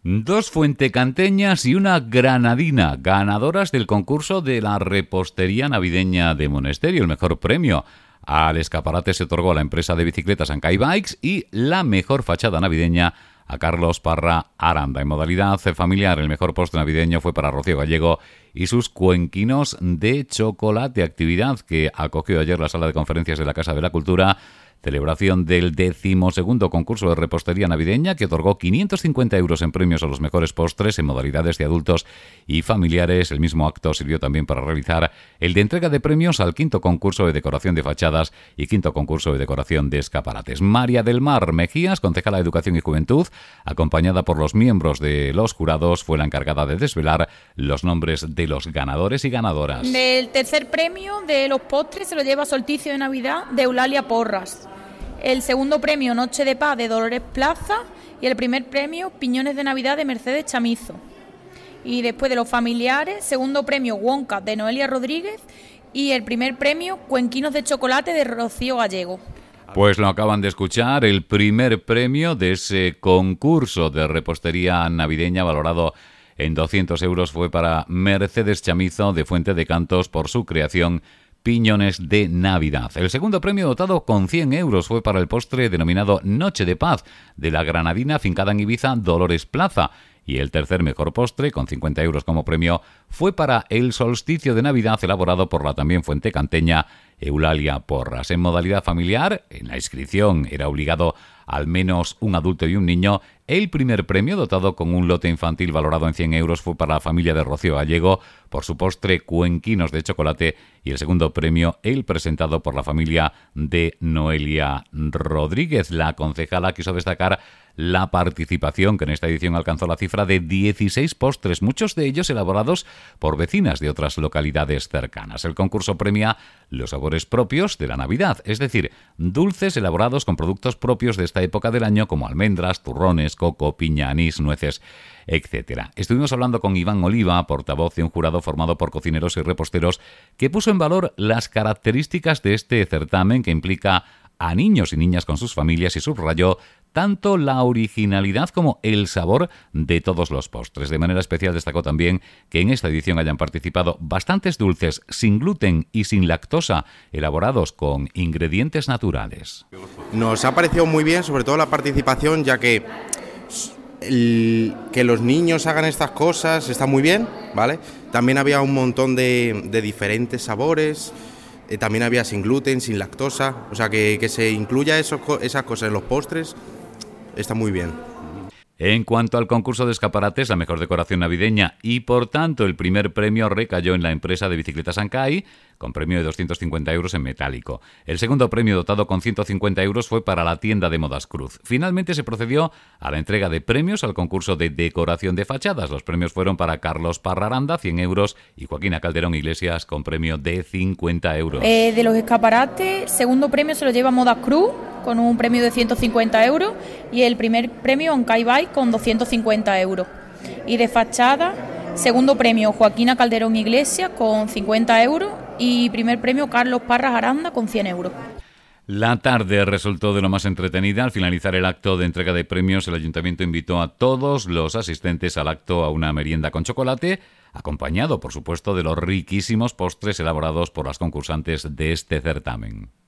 Dos fuentecanteñas y una granadina, ganadoras del concurso de la repostería navideña de Monesterio. El mejor premio al escaparate se otorgó a la empresa de bicicletas Ancay Bikes y la mejor fachada navideña a Carlos Parra Aranda. En modalidad familiar, el mejor postre navideño fue para Rocío Gallego y sus cuenquinos de chocolate, actividad que acogió ayer la sala de conferencias de la Casa de la Cultura. Celebración del 12º concurso de repostería navideña que otorgó 550 euros en premios a los mejores postres en modalidades de adultos y familiares. El mismo acto sirvió también para realizar el de entrega de premios al 5º concurso de decoración de fachadas y 5º concurso de decoración de escaparates. María del Mar Mejías, concejala de Educación y Juventud, acompañada por los miembros de los jurados, fue la encargada de desvelar los nombres de los ganadores y ganadoras. El tercer premio de los postres se lo lleva Solsticio de Navidad de Eulalia Porras. El segundo premio, Noche de Paz, de Dolores Plaza. Y el primer premio, Piñones de Navidad, de Mercedes Chamizo. Y después de los familiares, segundo premio, Wonka, de Noelia Rodríguez. Y el primer premio, Cuenquinos de Chocolate, de Rocío Gallego. Pues lo acaban de escuchar, el primer premio de ese concurso de repostería navideña valorado en 200 euros fue para Mercedes Chamizo, de Fuente de Cantos, por su creación Piñones de Navidad. El segundo premio, dotado con 100 euros, fue para el postre denominado Noche de Paz, de la granadina fincada en Ibiza Dolores Plaza. Y el tercer mejor postre, con 50 euros como premio, fue para el Solsticio de Navidad, elaborado por la también fuentecanteña Eulalia Porras. En modalidad familiar, en la inscripción era obligado al menos un adulto y un niño. El primer premio, dotado con un lote infantil valorado en 100 euros, fue para la familia de Rocío Gallego por su postre Cuenquinos de Chocolate, y el segundo premio, el presentado por la familia de Noelia Rodríguez. La concejala quiso destacar la participación, que en esta edición alcanzó la cifra de 16 postres, muchos de ellos elaborados por vecinas de otras localidades cercanas. El concurso premia los sabores propios de la Navidad, es decir, dulces elaborados con productos propios de esta época del año, como almendras, turrones, coco, piña, anís, nueces, etc. Estuvimos hablando con Iván Oliva, portavoz de un jurado formado por cocineros y reposteros, que puso en valor las características de este certamen que implica a niños y niñas con sus familias, y subrayó tanto la originalidad como el sabor de todos los postres. De manera especial destacó también que en esta edición hayan participado bastantes dulces sin gluten y sin lactosa, elaborados con ingredientes naturales. Nos ha parecido muy bien, sobre todo la participación, ya que que los niños hagan estas cosas está muy bien, ¿vale? También había un montón de diferentes sabores. También había sin gluten, sin lactosa, o sea que se incluya esas cosas en los postres, está muy bien. En cuanto al concurso de escaparates, la mejor decoración navideña y por tanto el primer premio recayó en la empresa de bicicletas Ancay, con premio de 250 euros en metálico. El segundo premio, dotado con 150 euros, fue para la tienda de Modas Cruz. Finalmente se procedió a la entrega de premios al concurso de decoración de fachadas. Los premios fueron para Carlos Parra Aranda, 100 euros, y Joaquina Calderón Iglesias, con premio de 50 euros. De los escaparates, segundo premio se lo lleva Modas Cruz, con un premio de 150 euros, y el primer premio Ancay Bike con 250 euros. Y de fachada, segundo premio Joaquina Calderón Iglesias con 50 euros y primer premio Carlos Parras Aranda con 100 euros. La tarde resultó de lo más entretenida. Al finalizar el acto de entrega de premios, el ayuntamiento invitó a todos los asistentes al acto a una merienda con chocolate, acompañado, por supuesto, de los riquísimos postres elaborados por las concursantes de este certamen.